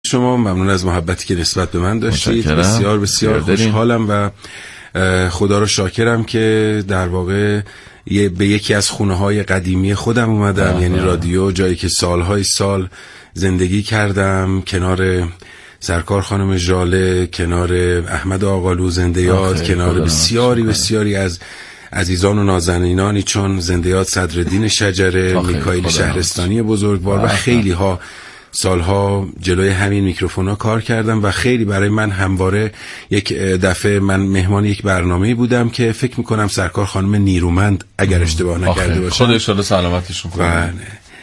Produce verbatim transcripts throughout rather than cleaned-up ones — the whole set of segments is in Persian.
شما، ممنون از محبتی که نسبت به من داشتید. بسیار بسیار خوشحالم و خدا رو شاکرم که در واقع به یکی از خونه‌های قدیمی خودم اومدم. آه. یعنی رادیو، جایی که سالهای سال زندگی کردم، کنار سرکار خانم ژاله، کنار احمد آقالو زنده یاد، کنار بسیاری بسیاری از عزیزان و نازنینانی چون زنده یاد صدرالدین شجره، میکائیل شهرستانی بزرگوار و خیلی ها سالها جلوی همین میکروفونا کار کردم و خیلی برای من همواره یک دفعه من مهمان یک برنامه‌ای بودم که فکر میکنم سرکار خانم نیرومند اگر اشتباه نکرده باشم، خدا انشالله سلامتشون کنه،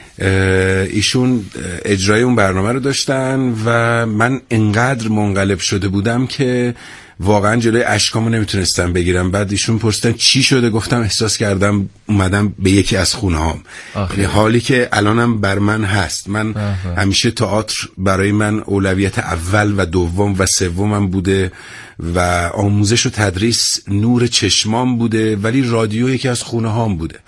ایشون اجرای اون برنامه رو داشتن و من انقدر منقلب شده بودم که واقعا جلوی اشکامو نمیتونستم بگیرم. بعد ایشون پرسیدن چی شده، گفتم احساس کردم اومدم به یکی از خونه‌هام. یعنی حالی که الانم بر من هست. من آخه. همیشه تئاتر برای من اولویت اول و دوم و سومم بوده و آموزش و تدریس نور چشمام بوده، ولی رادیو یکی از خونه‌هام بوده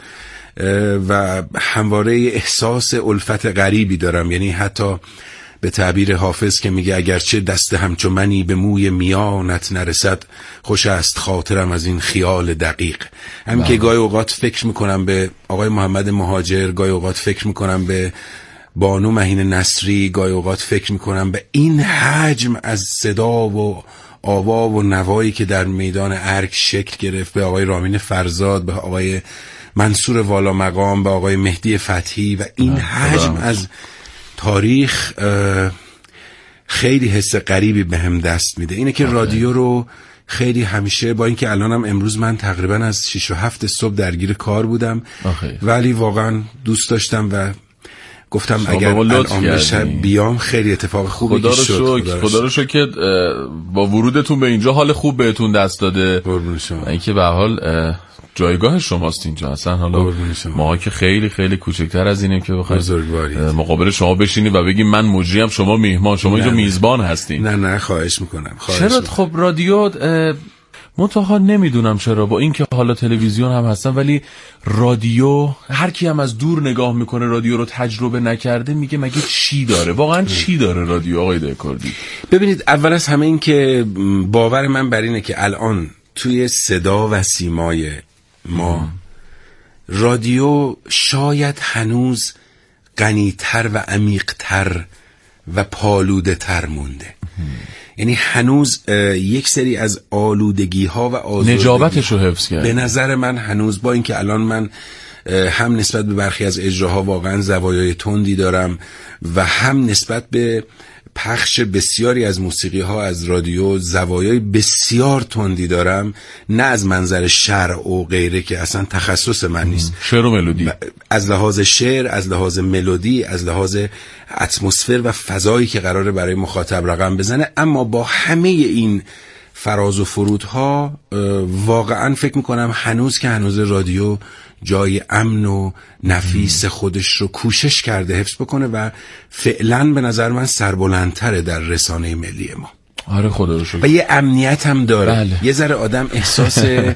و همواره احساس الفت غریبی دارم. یعنی حتی به تعبیر حافظ که میگه اگرچه دست همچو منی به موی میانت نرسد، خوش است خاطرم از این خیال دقیق. همین که گاهی اوقات فکر میکنم به آقای محمد مهاجر، گاهی اوقات فکر میکنم به بانو مهین نصری، گاهی اوقات فکر میکنم به این حجم از صدا و آوا و نوایی که در میدان ارگ شکل گرفت، به آقای رامین فرزاد، به آقای منصور والا مقام، به آقای مهدی فتحی و این حجم از تاریخ خیلی حس غریبی به هم دست میده. اینه که رادیو رو خیلی همیشه، با اینکه الانم امروز من تقریبا از شش و هفت صبح درگیر کار بودم آخی. ولی واقعا دوست داشتم و گفتم اگر الان بشه بیام خیلی اتفاق خوبی خدا رو شد. شکر خدا رو شکر که با ورودتون به اینجا حال خوب بهتون دست داده. اینکه به حال جایگاه شماست اینجا اصلا. حالا ما که خیلی خیلی کوچکتر از اینیم که بخوایم مقابل شما بشینیم و بگیم من مجریم شما میهمان، شما اینجا میزبان هستین. نه نه خواهش میکنم. خواهش چرا میکنم. خب رادیو منتها نمیدونم چرا، با اینکه حالا تلویزیون هم هستن ولی رادیو هر کی هم از دور نگاه میکنه رادیو رو تجربه نکرده میگه مگه چی داره؟ واقعا چی داره رادیو آقای دهکردی؟ ببینید، اول از همه این که باور من بر اینه که الان توی صدا و سیمای ما رادیو شاید هنوز غنی‌تر و عمیق‌تر و پالوده‌تر مونده. یعنی هنوز یک سری از آلودگی ها و آزادگی نجابتش رو حفظ کرد. به نظر من هنوز، با اینکه الان من هم نسبت به برخی از اجراها واقعا زوایای تندی دارم و هم نسبت به پخش بسیاری از موسیقی ها از رادیو زوایای بسیار تندی دارم، نه از منظر شرع و غیره که اصلا تخصص من نیست، شعر و ملودی، از لحاظ شعر، از لحاظ ملودی، از لحاظ اتمسفر و فضایی که قراره برای مخاطب رقم بزنه. اما با همه این فراز و فرودها واقعا فکر میکنم هنوز که هنوز رادیو جای امن و نفیس خودش رو کوشش کرده حفظ بکنه و فعلا به نظر من سربلندتره در رسانه ملی ما. آره خدا رو شکر. و یه امنیت هم داره. بله. یه ذره آدم احساس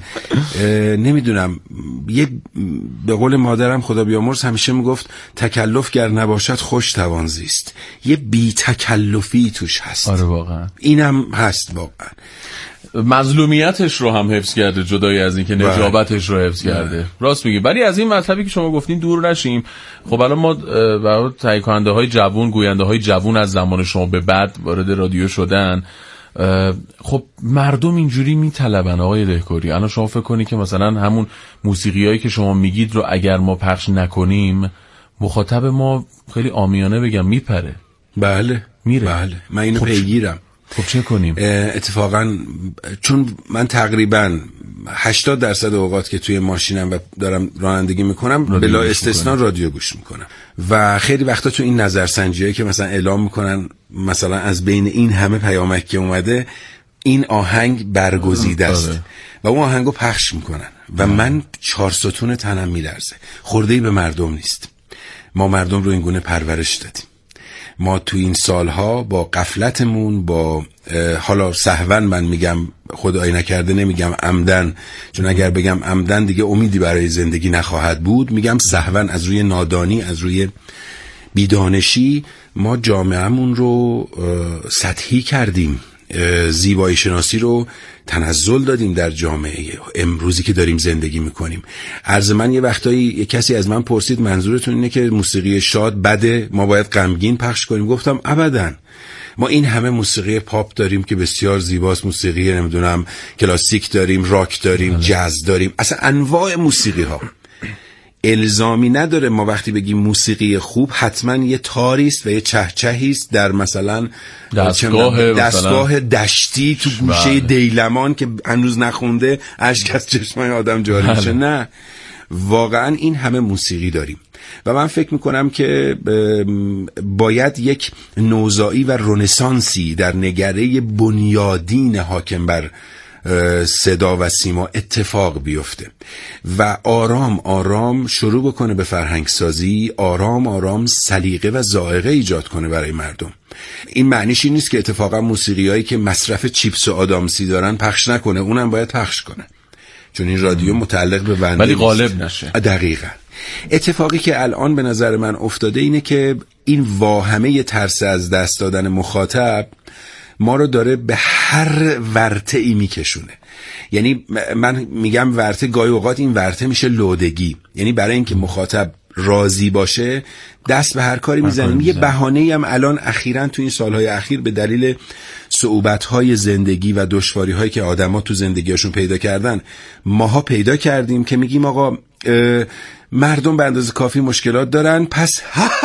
نمیدونم، یه به قول مادرم خدا بیامرز همیشه میگفت تکلف گر نباشد خوش توان زیست. یه بی تکلفی توش هست. آره واقعا. اینم هست واقعا. مظلومیتش رو هم حفظ کرده، جدای از این که نجابتش رو حفظ کرده. راست میگی. ولی از این مطلبی که شما گفتین دور نشیم. خب الان ما برای تهیه کننده های جوون، گوینده های جوون از زمان شما به بعد وارد رادیو شدن، خب مردم اینجوری میطلبن آقای دهکردی. الان شما فکر کنی که مثلا همون موسیقیایی که شما میگید رو اگر ما پخش نکنیم مخاطب ما خیلی عامیانه بگم میپره. بله میره. بله من اینو خب پیگیرم. خب چه کنیم؟ اتفاقا چون من تقریبا هشتاد درصد اوقات که توی ماشینم و دارم رانندگی میکنم بلا استثنا رادیو گوش میکنم و خیلی وقتا تو این نظرسنجیایی که مثلا اعلام میکنن مثلا از بین این همه پیامک که اومده این آهنگ برگزیده است و اون آهنگو پخش میکنن و من چهار ستون تنم میلرزه. خورده‌ای به مردم نیست. ما مردم رو این گونه پرورش دادیم. ما تو این سالها با غفلتمون، با حالا سهوا من میگم، خدای نکرده نمیگم عمدن، چون اگر بگم عمدن دیگه امیدی برای زندگی نخواهد بود، میگم سهوا از روی نادانی، از روی بیدانشی ما جامعهمون رو سطحی کردیم، زیبایی شناسی رو تنزل دادیم در جامعه امروزی که داریم زندگی میکنیم. عرض من یه وقتایی یه کسی از من پرسید منظورتون اینه که موسیقی شاد بده، ما باید غمگین پخش کنیم؟ گفتم ابداً. ما این همه موسیقی پاپ داریم که بسیار زیباست، موسیقی نمیدونم کلاسیک داریم، راک داریم، جاز داریم، اصلا انواع موسیقی ها. الزامی نداره ما وقتی بگیم موسیقی خوب حتما یه تاریست و یه چهچهیست در مثلا دستگاه, دستگاه دشتی تو گوشه بله. دیلمان که هنوز نخونده اشک از چشمای آدم جاری میشه. نه، واقعا این همه موسیقی داریم و من فکر میکنم که باید یک نوزایی و رنسانسی در نگره بنیادین حاکم بر صدا و سیما اتفاق بیفته و آرام آرام شروع بکنه به فرهنگ سازی، آرام آرام سلیقه و ذائقه ایجاد کنه برای مردم. این معنیش این نیست که اتفاقا موسیقیایی که مصرف چیپس و آدامسی دارن پخش نکنه، اونم باید پخش کنه، چون این رادیو متعلق به بنده ولی غالب نشه. دقیقاً. اتفاقی که الان به نظر من افتاده اینه که این واهمه ترس از دست دادن مخاطب ما رو داره به هر ورطه‌ای میکشونه. یعنی من میگم ورطه، گاهی اوقات این ورطه میشه لودگی، یعنی برای اینکه مخاطب راضی باشه دست به هر کاری میزنیم. یه بهانه‌ای هم الان اخیراً تو این سالهای اخیر به دلیل صعوبت‌های زندگی و دشواری‌هایی که آدم‌ها تو زندگیشون پیدا کردن ماها پیدا کردیم که میگیم آقا مردم به اندازه کافی مشکلات دارن، پس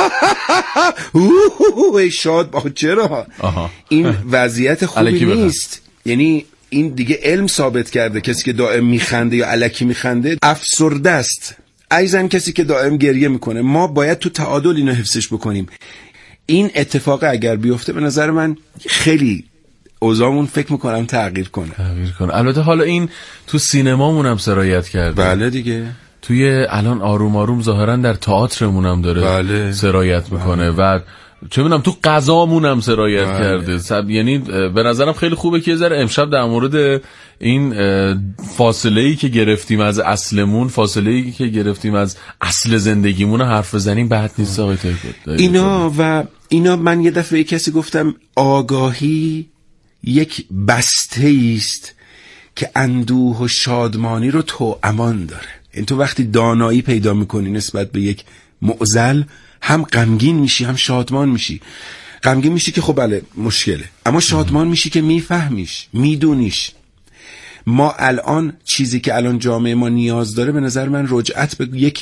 اوه شاد با چرا این وضعیت خوبی نیست. یعنی این دیگه علم ثابت کرده کسی که دائم میخنده یا الکی میخنده افسرده است، ایزن کسی که دائم گریه میکنه. ما باید تو تعادل اینو حفظش بکنیم. این اتفاق اگر بیفته به نظر من خیلی اوضاعمون فکر میکنم تغییر کنه. تغییر کنه. البته حالا این تو سینمامون هم سرایت کرده. بله دیگه. توی الان آروم آروم ظاهرا در تئاترمون هم داره بله. سرایت میکنه بله. و چه میدونم تو غذامون هم سرایت بله. کرده. سب... یعنی به نظرم خیلی خوبه که یه ذره امشب در مورد این فاصله‌ای که گرفتیم از اصلمون، فاصله‌ای که گرفتیم از اصل زندگیمون حرف بزنیم. بد نیست آقای تایفود. اینا و اینا من یه دفعه کسی گفتم آگاهی یک بسته است که اندوه و شادمانی رو توامان داره. این تو وقتی دانایی پیدا میکنی نسبت به یک معضل هم غمگین میشی هم شادمان میشی. غمگین میشی که خب بله مشکله، اما شادمان میشی که میفهمیش، میدونیش. ما الان چیزی که الان جامعه ما نیاز داره به نظر من رجعت به یک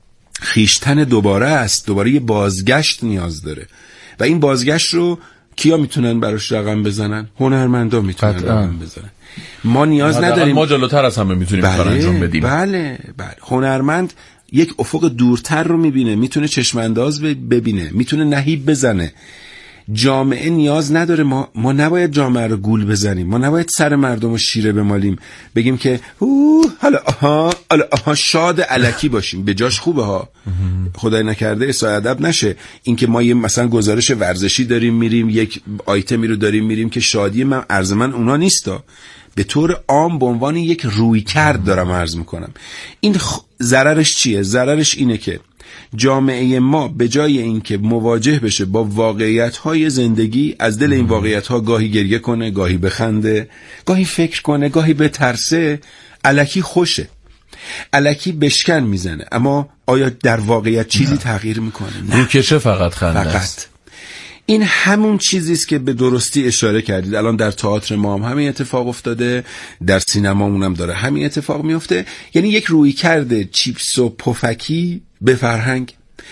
خیشتن دوباره است، دوباره یه بازگشت نیاز داره و این بازگشت رو کیا میتونن براش رقم بزنن؟ هنرمندا میتونن رقم بزنن. ما نیاز نداریم، ما جلوتر از همه میتونیم بله، کار انجام بدیم. بله بله. هنرمند یک افق دورتر رو میبینه، میتونه چشمانداز ببینه، میتونه نهیب بزنه. جامعه نیاز نداره، ما ما نباید جامعه رو گول بزنیم، ما نباید سر مردم رو شیره بمالیم بگیم که اوه حالا آها حالا آها شاد الکی باشیم. به جاش خوبه ها، خدای نکرده اساء ادب نشه. اینکه ما یه مثلا گزارش ورزشی داریم میریم یک آیتمی رو داریم میریم که شادی من عرض من اونا نیستا، به طور عام به عنوان یک روی کرد دارم عرض میکنم. این خ... ضررش چیه؟ ضررش اینه که جامعه ما به جای اینکه مواجه بشه با واقعیت‌های زندگی، از دل این واقعیت‌ها گاهی گریه کنه، گاهی بخنده، گاهی فکر کنه، گاهی بترسه، الکی خوشه، الکی بشکن میزنه. اما آیا در واقعیت چیزی نه. تغییر میکنه؟ نه. روکشه فقط خنده فقط. است. این همون چیزی است که به درستی اشاره کردید. الان در تئاتر ما هم همین اتفاق افتاده، در سینمامون هم داره همین اتفاق میفته. یعنی یک روی کرده چیپس و پفکی به فرهنگ.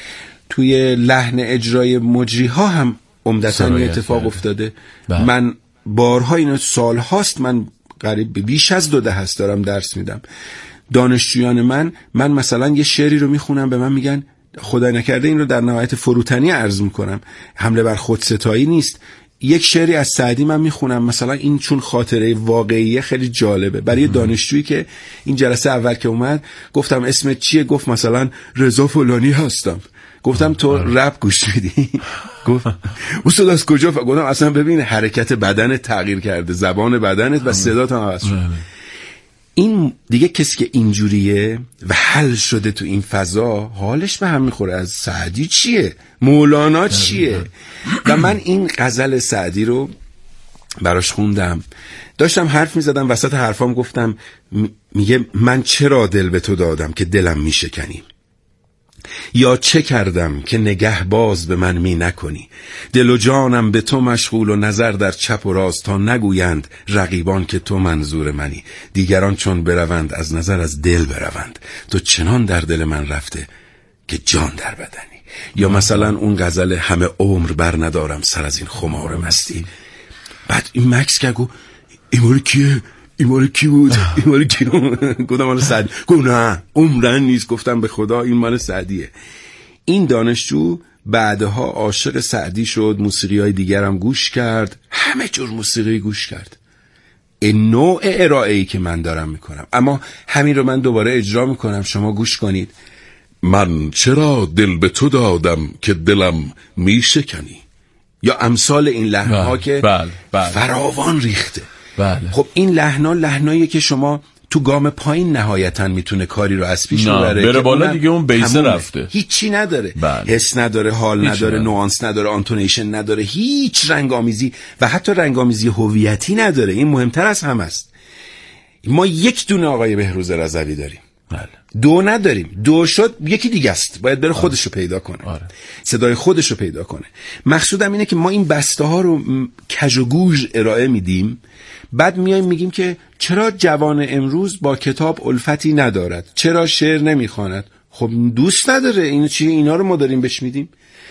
توی لحن اجرای مجری ها هم عمدتاً این اتفاق کرده. افتاده بله. من بارها اینو سال هاست من قریب بیش از دو دهه است دارم درس میدم. دانشجویان من من مثلا یه شعری رو میخونم به من میگن خدای نکرده این رو در نهایت فروتنی عرض میکنم، حمله بر خودستایی نیست، یک شعری از سعدی من میخونم مثلا این چون خاطره واقعیه خیلی جالبه برای دانشجویی که این جلسه اول که اومد گفتم اسمت چیه؟ گفت مثلا رضا فلانی هستم. گفتم تو رپ گوش میدی؟ گفت استاد از کجا؟ گفتم اصلا ببین حرکت بدنت تغییر کرده، زبان بدنت و صدات هم عوض شد. این دیگه کسی که اینجوریه و حل شده تو این فضا حالش به هم میخوره. از سعدی چیه؟ مولانا چیه؟ و من این غزل سعدی رو براش خوندم، داشتم حرف میزدم، وسط حرفام گفتم میگه من چرا دل به تو دادم که دلم میشکنی، یا چه کردم که نگه باز به من می نکنی، دل و جانم به تو مشغول و نظر در چپ و راست، تا نگویند رقیبان که تو منظور منی، دیگران چون بروند از نظر از دل بروند، تو چنان در دل من رفته که جان در بدنی. یا مثلا اون غزل همه عمر بر ندارم سر از این خمار مستی. بعد این مکس که گو این مال کیه؟ این مال کی بود؟ این مال کی بود؟ گفتم مال سعدی. گفت نه عمرن نیست. گفتم به خدا این مال سعدیه. این دانشجو بعدها عاشق سعدی شد، موسیقی های دیگر هم گوش کرد، همه جور موسیقی گوش کرد. این نوع ارائه‌ای که من دارم میکنم، اما همین رو من دوباره اجرا میکنم، شما گوش کنید. من چرا دل به تو دادم که دلم میشکنی، یا امثال این لحن‌ها که بله، بله. فراوان ریخته. بله. خب این لحنا لحنایی که شما تو گام پایین نهایتاً میتونه کاری رو از پیش ببره، بره بالا دیگه اون بیس رفته، هیچی نداره. بله. حس نداره، حال نداره، نوانس نداره، آنتونیشن نداره، هیچ رنگامیزی و حتی رنگامیزی هویتی نداره. این مهمتر از همه است. ما یک دونه آقای بهروز رضوی داریم. بله. دو نداریم. دو شد یکی دیگه است، باید بره خودشو پیدا کنه. آره. صدای خودشو پیدا کنه. مقصودم اینه که ما این بسته ها رو کج و گوژ ارائه میدیم، بعد میایم میگیم که چرا جوان امروز با کتاب الفتی ندارد، چرا شعر نمیخواند. خب دوست نداره. اینو چی؟ اینا رو ما داریم بهش میدیم.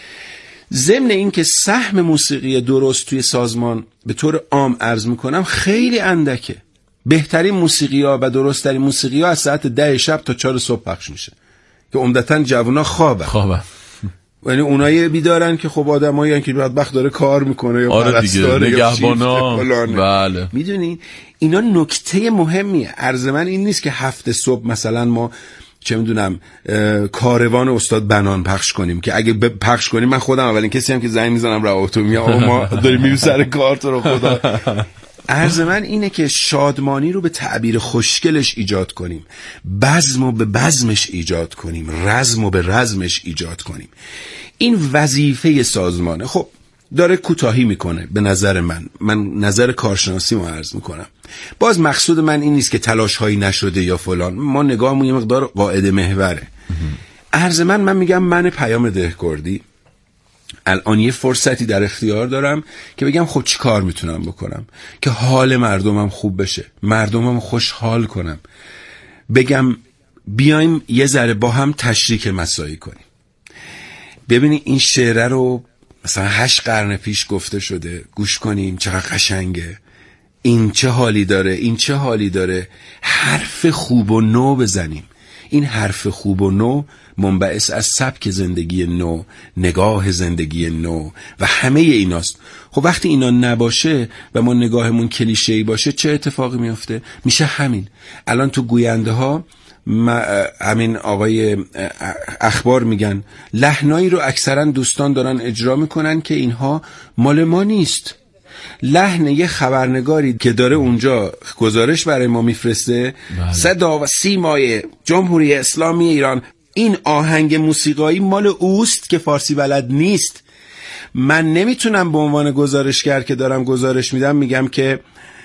ضمن این که سهم موسیقی درست توی سازمان به طور عام عرض میکنم خیلی اندکه. بهترین موسیقی ها و درستترین موسیقی ها از ساعت ده شب تا چهار صبح پخش میشه که عمدتاً جوونا خوابن. خوابن. یعنی اونایی بیدارن که خب آدمایی که بدبخت داره کار میکنه یا آره دیگه، نگهبانا. بله. میدونی اینا نکته مهمیه. عرض من این نیست که هفته صبح مثلا ما چه میدونم کاروان استاد بنان پخش کنیم، که اگه پخش کنیم من خودم اولین کسی هم که زنگ میزنم رهاتو میام ما داریم میریم سر کار تو رو خدا. عرض من اینه که شادمانی رو به تعبیر خوشگلش ایجاد کنیم، بزم رو به بزمش ایجاد کنیم، رزم رو به رزمش ایجاد کنیم. این وظیفه سازمانه. خب داره کوتاهی میکنه به نظر من. من نظر کارشناسی رو عرض میکنم. باز مقصود من این نیست که تلاش هایی نشده یا فلان. ما نگاهمون یه مقدار قاعده محوره. عرض من من میگم من پیام دهکردی الان یه فرصتی در اختیار دارم که بگم خب چی کار میتونم بکنم که حال مردمم خوب بشه، مردمم خوشحال کنم. بگم بیایم یه ذره با هم تشریک مساعی کنیم. ببینید این شعره رو مثلا هشت قرن پیش گفته شده، گوش کنیم چقدر قشنگه، این چه حالی داره، این چه حالی داره. حرف خوب و نو بزنیم. این حرف خوب و نو منبعث از سبک زندگی نو، نگاه زندگی نو و همه ایناست. خب وقتی اینا نباشه و ما نگاهمون کلیشه‌ای باشه چه اتفاقی میفته؟ میشه همین. الان تو گوینده ها همین آقای اخبار میگن لحنایی رو اکثرا دوستان دارن اجرا میکنن که اینها مال ما نیست. لحن یه خبرنگاری که داره اونجا گزارش برای ما میفرسته، صدا و سیمای جمهوری اسلامی ایران، این آهنگ موسیقایی مال اوست که فارسی بلد نیست. من نمیتونم به عنوان گزارشگر که دارم گزارش میدم میگم که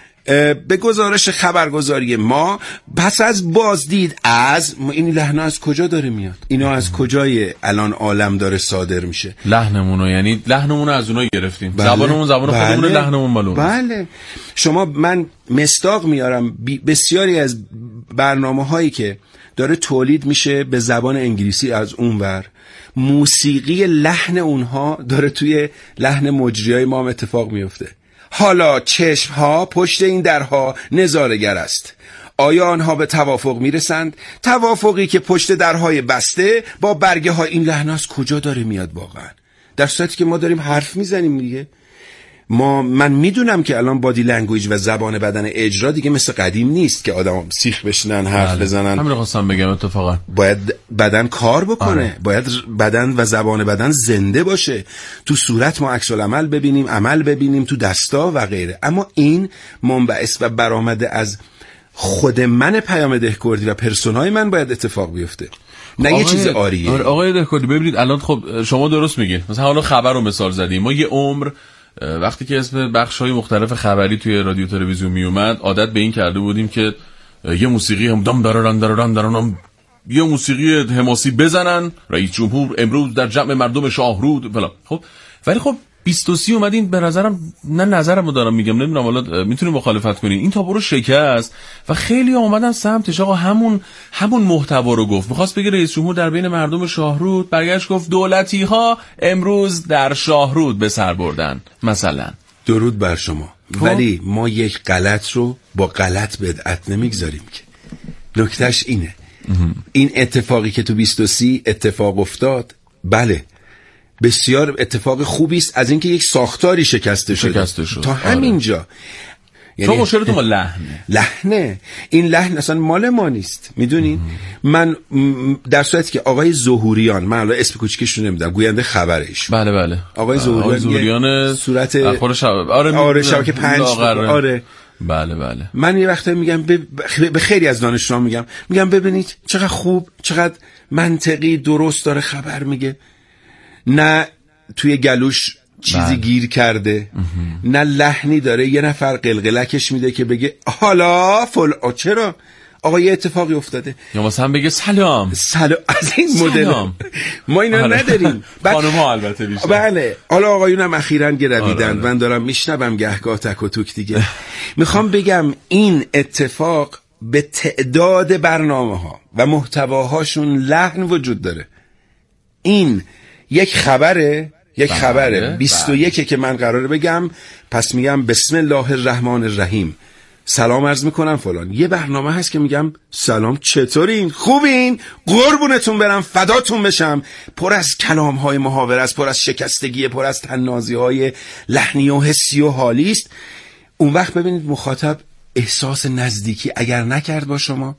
به گزارش خبرگزاری ما پس از بازدید از این لحن از کجا داره میاد؟ اینا از کجای الان عالم داره صادر میشه؟ لحنمونو، یعنی لحنمونو از اونها گرفتیم. بله. زبانمون زبان بله. خودمون، لحنمون مال اوناست. بله. شما من مصداق میارم بسیاری از برنامه هایی که داره تولید میشه به زبان انگلیسی از اونور، موسیقی لحن اونها داره توی لحن مجریای ما هم اتفاق میفته. حالا چشم ها پشت این درها نظاره‌گر است. آیا آنها به توافق میرسند؟ توافقی که پشت درهای بسته با برگه ها. این لحن از کجا داره میاد واقعا؟ در صورتی که ما داریم حرف میزنیم دیگه. ما من میدونم که الان بادی لنگویج و زبان بدن اجرا دیگه مثل قدیم نیست که آدم سیخ بشنن حرف بله. بزنن. همین رو خواستم بگم اتفاقا. باید بدن کار بکنه. آره. باید بدن و زبان بدن زنده باشه. تو صورت ما عکس العمل ببینیم، عمل ببینیم، تو دستا و غیره. اما این منبعث و برآمده از خود من پیام دهکردی و پرسونای من باید اتفاق بیفته، نه یه چیز آریه. آقای دهکردی ببینید الان خب شما درست میگید، مثلا حالا خبر رو مثال زدیم، ما یه عمر وقتی که اسم بخش‌های مختلف خبری توی رادیو تلویزیون می اومد عادت به این کرده بودیم که یه موسیقی هم دام داران داران داران یه موسیقی حماسی بزنن، رئیس جمهور امروز در جمع مردم شاهرود فلان. خب ولی خب بیست و سی اومدین، به نظرم نه نظرمو دارم میگم، نمیدونم حالا میتونیم مخالفت کنین، این تابو رو شکست و خیلی اومدن سمتش. آقا همون همون محتوا رو گفت، می‌خواست بگه رئیس جمهور در بین مردم شاهرود، برگشت گفت دولتی ها امروز در شاهرود به سر بردن مثلا. درود بر شما. ولی ما یک غلط رو با غلط بدعت نمیگذاریم که. نکتهش اینه، این اتفاقی که تو بیست و سی اتفاق افتاد، بله بسیار اتفاق خوبی است از اینکه یک ساختاری شکسته شده, شکسته شد. تا همینجا آره. یعنی تو مشکلتون با لحنه. لحنه این لحن اصلا مال ما نیست، میدونین. من در صورتی که آقای ظهوریان، من الان اسم کوچیکش رو نمیدونم، گوینده خبرش، بله بله آقای ظهوریان, ظهوریان صورت اخبار شب... آره, آره شبکه پنج آره بله بله. من یه وقته میگم به ب... خیلی از دانشجویان میگم میگم ببینید چقدر خوب، چقدر منطقی درست داره خبر میگه، نه توی گلوش چیزی بله. گیر کرده امه. نه لحنی داره یه نفر قلقلکش میده که بگه حالا فل چرا آقا یه اتفاقی افتاده، یا مثلا بگه سلام سلام از این مدل ما اینا نداریم. خانم‌ها البته بیشتر. بله حالا آقایونم اخیراً گرویدن، من دارم میشنوم گهگاه تک و توک دیگه. میخوام بگم این اتفاق به تعداد برنامه‌ها و محتواهاشون لحن وجود داره. این یک خبره، یک بله، خبره بیست و یک که من قراره بگم، پس میگم بسم الله الرحمن الرحیم، سلام عرض میکنم فلان. یه برنامه هست که میگم سلام چطورین، خوبین، قربونتون برم، فداتون بشم، پر از کلام های محاوره است، پر از شکستگی، پر از تنازی های لحنی و حسی و حالی است. اون وقت ببینید مخاطب احساس نزدیکی اگر نکرد با شما،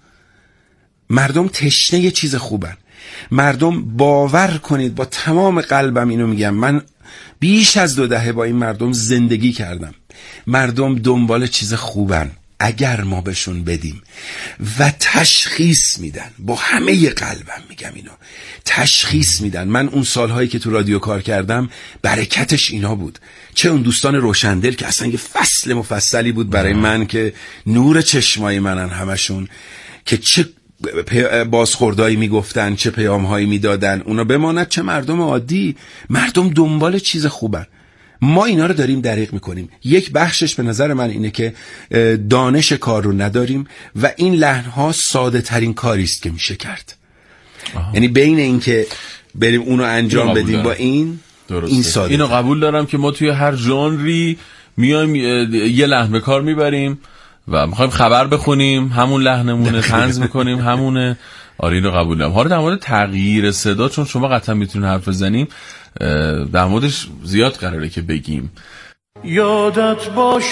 مردم تشنه یه چیز خوبن، مردم باور کنید با تمام قلبم اینو میگم، من بیش از دو دهه با این مردم زندگی کردم، مردم دنبال چیز خوبن اگر ما بهشون بدیم و تشخیص میدن، با همه قلبم میگم اینو، تشخیص میدن. من اون سالهایی که تو رادیو کار کردم برکتش اینا بود، چه اون دوستان روشندل که اصلا یه فصل مفصلی بود برای من که نور چشمای منن همشون، که چه بازخوردایی میگفتن، چه پیامهایی میدادن، اونا بماند چه مردم عادی. مردم دنبال چیز خوبن، ما اینا رو داریم دریغ میکنیم. یک بخشش به نظر من اینه که دانش کار رو نداریم و این لحنها ساده ترین کاری است که میشه کرد. آها. یعنی بین این که بریم اونو انجام بدیم دارم. با این درسته. این ساده اینو قبول دارم که ما توی هر ژانری میایم یه لحن به کار میبریم و میخوایم خبر بخونیم، همون لحنمونه، طنز میکنیم همونه. آره اینو قبول دارم. حالا در مورد تغییر صدا، چون شما قطعا میتونین حرف بزنیم، در موردش زیاد قراره که بگیم. یادت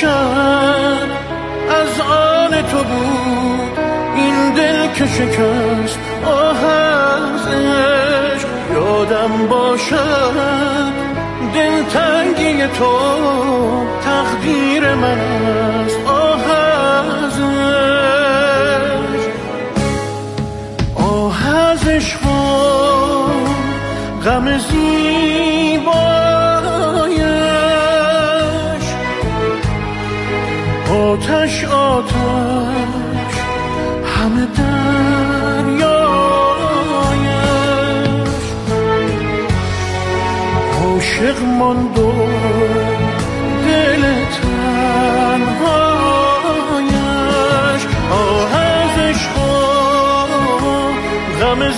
باشد از آن تو بود این دل که شکست آه از عشق، یادم باشد دل تنگی تو تقدیر من است آه از عشق، آه از عشق غم زیبایش، آتش آتش همه دریایش، عاشق ماند و دل تنهایش، آه از عشق غم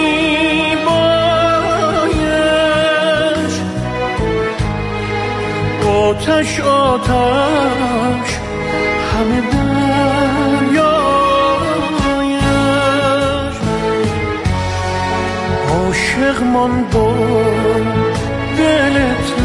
زیبایش، آتش آتش همه دریایش، عاشق ماند و دل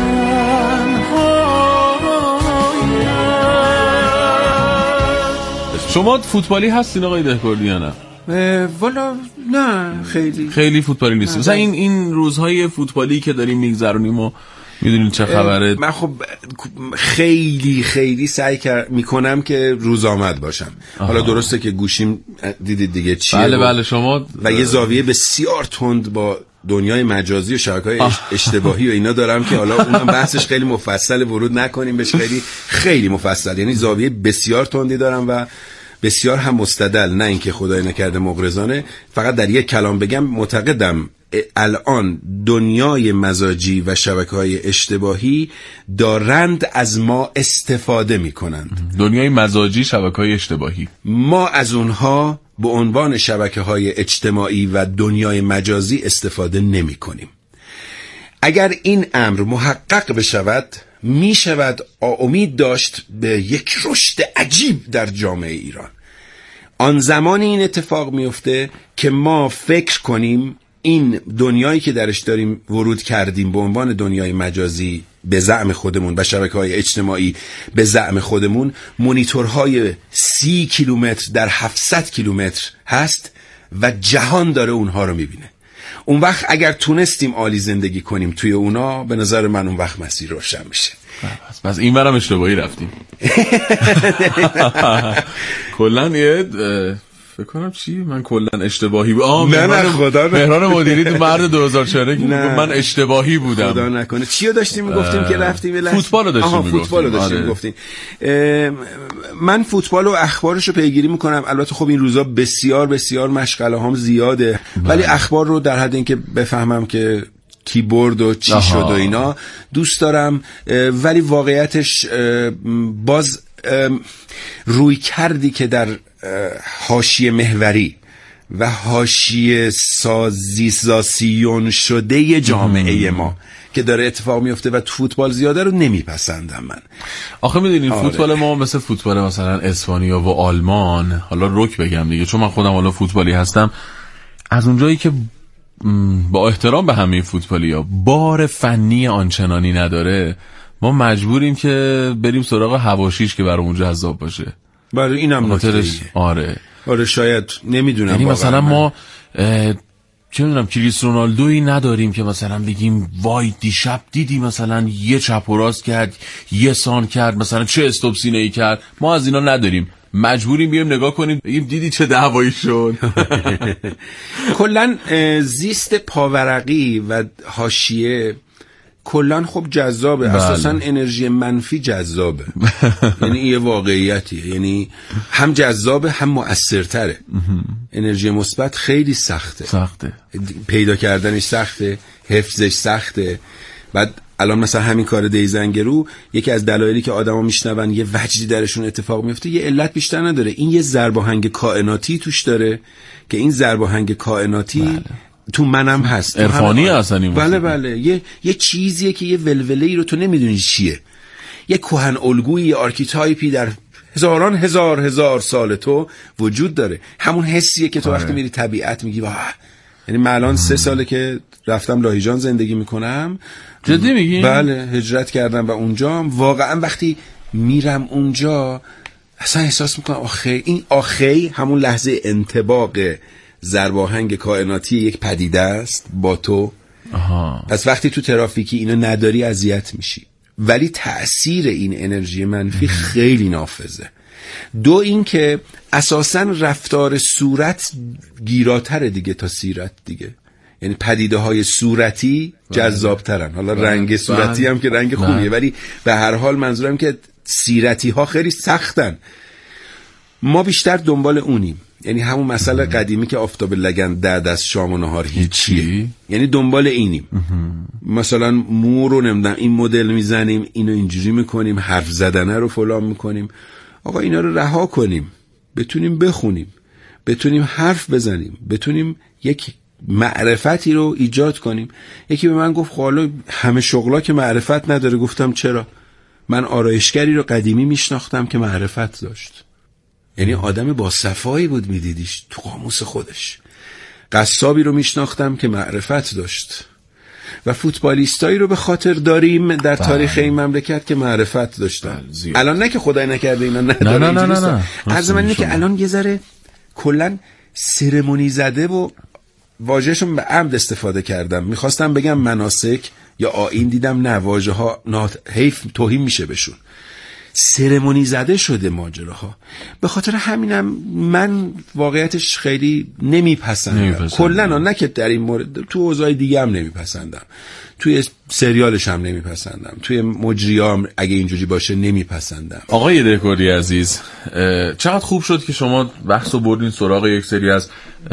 تنهایش. شما فوتبالی هستین آقای دهکردی یا نه؟ والا نه خیلی خیلی فوتبالی نیست. مثلا این این روزهای فوتبالی که داریم میگذرونیم و میدونید چه خبره؟ من خب خیلی خیلی سعی میکنم که روزآمد باشم. آها. حالا درسته که گوشیم دیدید دیگه چیه. بله بله شما و یه زاویه بسیار تند با دنیای مجازی و شبکه‌های اشتباهی و اینا دارم که حالا اونم بحثش خیلی مفصل، ورود نکنیم بهش، خیلی خیلی مفصل. یعنی زاویه بسیار تندی دارم و بسیار هم مستدل، نه اینکه خدای نکرده مغرضانه. فقط در یک کلام بگم، معتقدم الان دنیای مزاجی و شبکه‌های اشتباهی دارند از ما استفاده می‌کنند. دنیای مزاجی، شبکه‌های اشتباهی، ما از اونها به عنوان شبکه‌های اجتماعی و دنیای مجازی استفاده نمی‌کنیم. اگر این امر محقق بشود، می شود امید داشت به یک رشد عجیب در جامعه ایران. آن زمان این اتفاق میفته که ما فکر کنیم این دنیایی که درش داریم ورود کردیم به عنوان دنیای مجازی به زعم خودمون و شبکه‌های اجتماعی به زعم خودمون، مونیتورهای سی کیلومتر در هفتصد کیلومتر هست و جهان داره اونها رو میبینه. اون وقت اگر تونستیم عالی زندگی کنیم توی اونا، به نظر من اون وقت مسیر روشن میشه. پس پس این برام اشتباهی رفتیم. کلا یه فکر کنم چی من کلا اشتباهی بودم. نه نه خدا مهران مدیری تو مرد دو هزار و چهار که من اشتباهی بودم. خدا نکنه. چی رو داشتیم میگفتیم که رفتیم به فوتبال رو داشتیم میگفتیم. فوتبال رو داشتیم میگفتیم. من فوتبال و اخبارش رو پیگیری میکنم. البته خب این روزا بسیار بسیار مشغله هام زیاده، ولی اخبار رو در حد اینکه بفهمم که کی برد و چی شد و اینا دوست دارم. ولی واقعیتش باز روی کردی که در حاشیه محوری و حاشیه سازیزاسیون شده جامعه ما که داره اتفاق میفته و تو فوتبال زیاده رو نمیپسندم من. آخه میدونین آره. فوتبال ما مثل فوتبال مثلا اسپانیا و آلمان، حالا رک بگم دیگه چون من خودم حالا فوتبالی هستم، از اونجایی که با احترام به همه فوتبالیا بار فنی آنچنانی نداره، ما مجبوریم که بریم سراغ حواشیش که برای اونجا جذاب باشه. برای اینم نکته. آره آره شاید نمیدونم. یعنی مثلا ما چه میدونم کریس رونالدویی نداریم که مثلا بگیم وای دیشب دیدی مثلا یه چپ و راست کرد، یه سان کرد، مثلا چه استوب سینه ای کرد. ما از اینا نداریم، مجبوریم بیایم نگاه کنیم بگیم دیدی چه دعوایی شد. کلا زیست پاورقی و حاشیه کلان خب جذابه. اساسا انرژی منفی جذابه. یعنی یه واقعیتیه، یعنی هم جذابه هم مؤثرتره. انرژی مثبت خیلی سخته سخته پیدا کردنش سخته، حفظش سخته. بعد الان مثلا همین کار دیزنگرو، یکی از دلایلی که آدما میشنون یه وجدی درشون اتفاق میفته یه علت بیشتر نداره، این یه ضرب آهنگ کائناتی توش داره که این ضرب آهنگ کائناتی بله. تو منم هست، عرفانی اصلا این بله بله یه یه چیزیه که یه ولوله‌ای رو تو نمیدونی چیه، یه کهن الگویی، یه آرکیتایپی در هزاران هزار هزار سال تو وجود داره. همون حسیه که تو وقتی میری طبیعت میگی واه. یعنی من الان سه ساله که رفتم لاهیجان زندگی میکنم. جدی میگی؟ بله هجرت کردم و اونجا واقعا وقتی میرم اونجا اصلا احساس میکنم آخه این آخه همون لحظه انطباق ضرب آهنگ کائناتی یک پدیده است با تو. آها. پس وقتی تو ترافیکی اینو نداری اذیت میشی، ولی تأثیر این انرژی منفی خیلی نافذه. دو این که اساساً رفتار صورت گیراتره دیگه تا سیرت دیگه، یعنی پدیده های صورتی جذابترن. حالا بله. رنگ صورتی بله. هم که رنگ خوبیه بله. ولی به هر حال منظورم که سیرتی ها خیلی سختن. ما بیشتر دنبال اونیم، یعنی همون مسئله قدیمی که آفتاب لگن بعد از شام و نهار هیچیه، یعنی دنبال اینیم. مثلا مو رو نمیدونم این مدل میزنیم، اینو اینجوری میکنیم، حرف زدنه رو فلان میکنیم. آقا اینا رو رها کنیم، بتونیم بخونیم، بتونیم حرف بزنیم، بتونیم یک معرفتی رو ایجاد کنیم. یکی به من گفت حالا همه شغلا که معرفت نداره. گفتم چرا؟ من آرایشگری رو قدیمی میشناختم که معرفت داشت، یعنی آدم با صفایی بود، میدیدیش تو قاموس خودش. قصابی رو میشناختم که معرفت داشت و فوتبالیستایی رو به خاطر داریم در تاریخ این مملکت که معرفت داشتن. الان نه که خدای نکرده اینا نداره، نه نه نه نه, نه. عرض من اینه که الان یه ذره کلن سرمونی زده و واژه‌شون به عمد استفاده کردم. میخواستم بگم مناسک یا آیین دیدم نه واژه ها حیف توهین میشه بهشون. سرمونی زده شده ماجراها. به خاطر همینم من واقعیتش خیلی نمیپسندم کلا، نه که در این مورد، تو اوضاع دیگه هم نمیپسندم، توی سریالش هم نمیپسندم، توی مجریام اگه اینجوری باشه نمیپسندم. آقای دهکاری عزیز، چقدر خوب شد که شما بحثو بردین سراغ یک سری از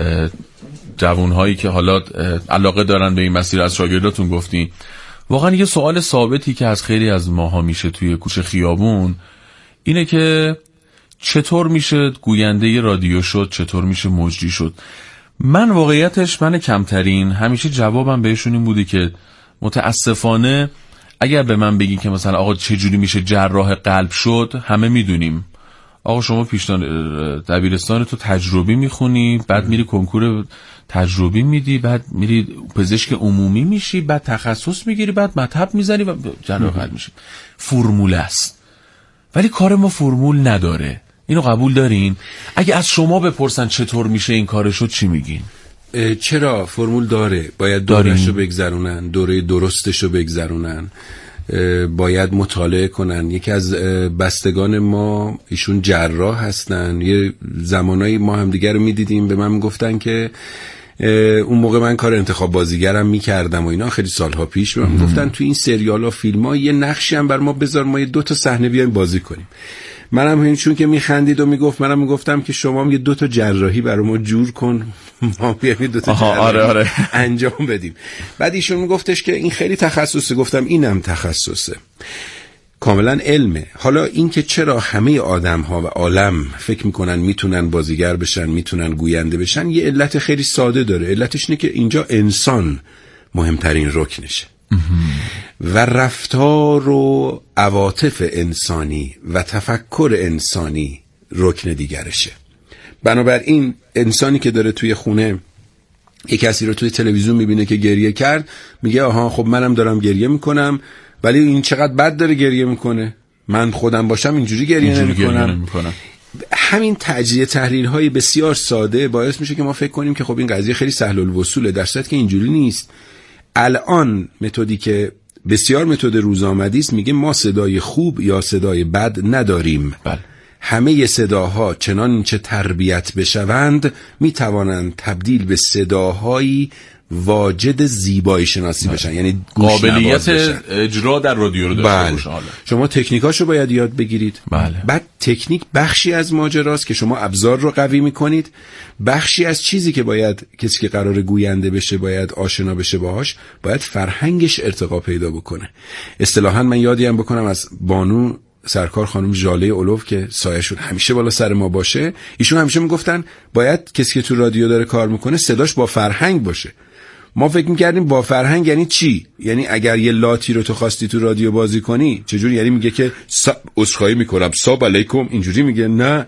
جوانهایی که حالا علاقه دارن به این مسیر، از شاگرداتون گفتین. واقعا یه سوال ثابتی که از خیلی از ماها میشه توی کوچه خیابون اینه که چطور میشه گوینده رادیو شد، چطور میشه مجری شد. من واقعیتش من کمترین همیشه جوابم بهشون این بودی که متاسفانه اگر به من بگین که مثلا آقا چجوری میشه جراح قلب شد، همه میدونیم. آقا شما پیشتان دبیرستان تو تجربی میخونی، بعد میری کنکور تجربی میدی، بعد میری پزشک عمومی میشی، بعد تخصص میگیری، بعد مطب میزنی و جراح قلب میشی. فرمول است. ولی کار ما فرمول نداره. اینو قبول دارین؟ اگه از شما بپرسن چطور میشه این کار شد چی میگین؟ چرا فرمول داره، باید دورهشو بگذرونن، دوره درستشو بگذرونن، باید مطالعه کنن. یکی از بستگان ما ایشون جراح هستن، یه زمانایی ما هم دیگر رو میدیدیم، به من گفتن که اون موقع من کار انتخاب بازیگرم میکردم و اینا، خیلی سالها پیش به من گفتن تو این سریال ها فیلم ها یه نقشی هم بر ما بذار، ما یه دو تا صحنه بیایم بازی کنیم. منم همین چون که میخندید و میگفت، منم میگفتم که شما هم یه دو تا جراحی برای ما جور کن، ما بیایم دو تا جراحی آره آره. انجام بدیم. بعد ایشون میگفتش که این خیلی تخصصه، گفتم اینم تخصصه، کاملا علمه. حالا این که چرا همه آدم ها و عالم فکر میکنن میتونن بازیگر بشن، میتونن گوینده بشن، یه علت خیلی ساده داره. علتش اینه که اینجا انسان مهمترین رکنشه و رفتار و عواطف انسانی و تفکر انسانی رکن دیگرشه. بنابراین انسانی که داره توی خونه یک کسی رو توی تلویزیون میبینه که گریه کرد، میگه آها خب منم دارم گریه میکنم، ولی این چقدر بد داره گریه میکنه، من خودم باشم اینجوری گریه نمیکنم. همین تجزیه تحلیل های بسیار ساده باعث میشه که ما فکر کنیم که خب این قضیه خیلی سهل الوصوله، در صورتی که اینجوری نیست. الان متدی که بسیار متد روز آمدی است میگه ما صدای خوب یا صدای بد نداریم. بله. همه صداها چنانچه تربیت بشوند میتوانند تبدیل به صداهایی واجد زیبایی شناسی بشن، بله. یعنی قابلیت اجرا در رادیو رو داشته باشن. بله. شما تکنیکاشو باید یاد بگیرید. بله. بعد تکنیک بخشی از ماجراست که شما ابزار رو قوی میکنید، بخشی از چیزی که باید کسی که قرار گوینده بشه باید آشنا بشه باهاش، باید فرهنگش ارتقا پیدا بکنه. اصطلاحاً من یادی هم بکنم از بانو سرکار خانم ژاله اولوف که سایه‌شون همیشه بالا سر ما باشه، ایشون همیشه میگفتن باید کسی که تو رادیو داره کار میکنه صداش با فرهنگ باشه. ما فکر میکردیم با فرهنگ یعنی چی؟ یعنی اگر یه لاتی رو تو خواستی تو رادیو بازی کنی چجوری؟ یعنی میگه که عذرخواهی میکنم سلام علیکم، اینجوری میگه؟ نه،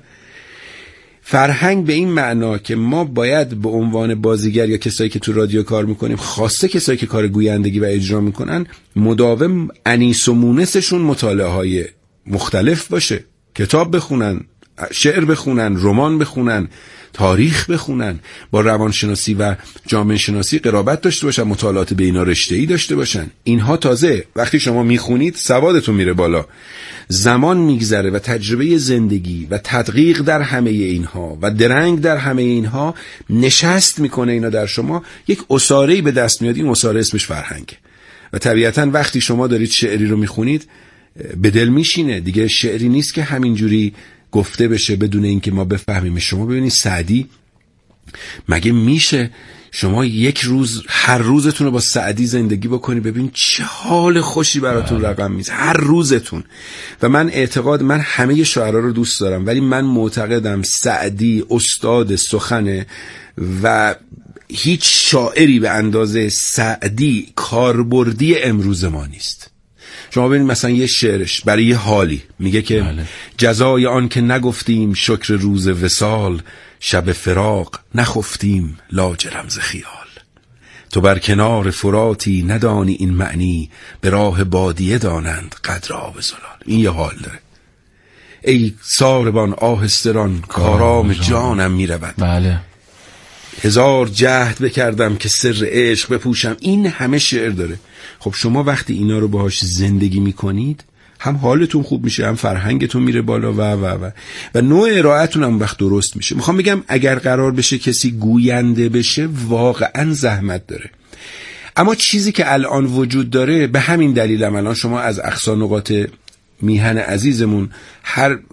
فرهنگ به این معنا که ما باید به عنوان بازیگر یا کسایی که تو رادیو کار میکنیم، خاصه کسایی که کار گویندگی و اجرا میکنن، مداوم انیس و مونسشون مطالعه های مختلف باشه، کتاب بخونن، شعر بخونن، رمان بخونن، تاریخ بخونن، با روانشناسی و جامعه شناسی قرابت داشته باشن، مطالعات بینا رشته‌ای داشته باشن. اینها تازه وقتی شما میخونید سوادتون میره بالا، زمان میگذره و تجربه زندگی و تدقیق در همه اینها و درنگ در همه اینها نشست میکنه اینا در شما، یک اساره‌ای به دست میاد. این اساره اسمش فرهنگ. و طبیعتاً وقتی شما دارید شعری رو میخونید به دل میشینه دیگه. شعری نیست که همینجوری گفته بشه بدون اینکه ما بفهمیم. شما ببینید سعدی، مگه میشه شما یک روز هر روزتون رو با سعدی زندگی بکنی ببین چه حال خوشی براتون رقم میزه هر روزتون. و من اعتقاد من همه شاعرها رو دوست دارم، ولی من معتقدم سعدی استاد سخنه و هیچ شاعری به اندازه سعدی کاربردی امروز ما نیست. شما ببینید مثلا یه شعرش برای یه حالی میگه که بله. جزای آن که نگفتیم شکر روز وصال، شب فراق نخفتیم لاجرم ز خیال. تو بر کنار فراتی ندانی این معنی، به راه بادیه دانند قدر آب زلال. این یه حال داره. ای ساربان آهستران کارام جانم میرود. بله. هزار جهد بکردم که سر عشق بپوشم. این همه شعر داره. خب شما وقتی اینا رو باهاش زندگی میکنید هم حالتون خوب میشه، هم فرهنگتون میره بالا و و و و نوع ارائهتون هم وقت درست میشه. میخوام بگم اگر قرار بشه کسی گوینده بشه واقعا زحمت داره. اما چیزی که الان وجود داره، به همین دلیل هم الان شما از اقصا نقاط میهن عزیزمون هر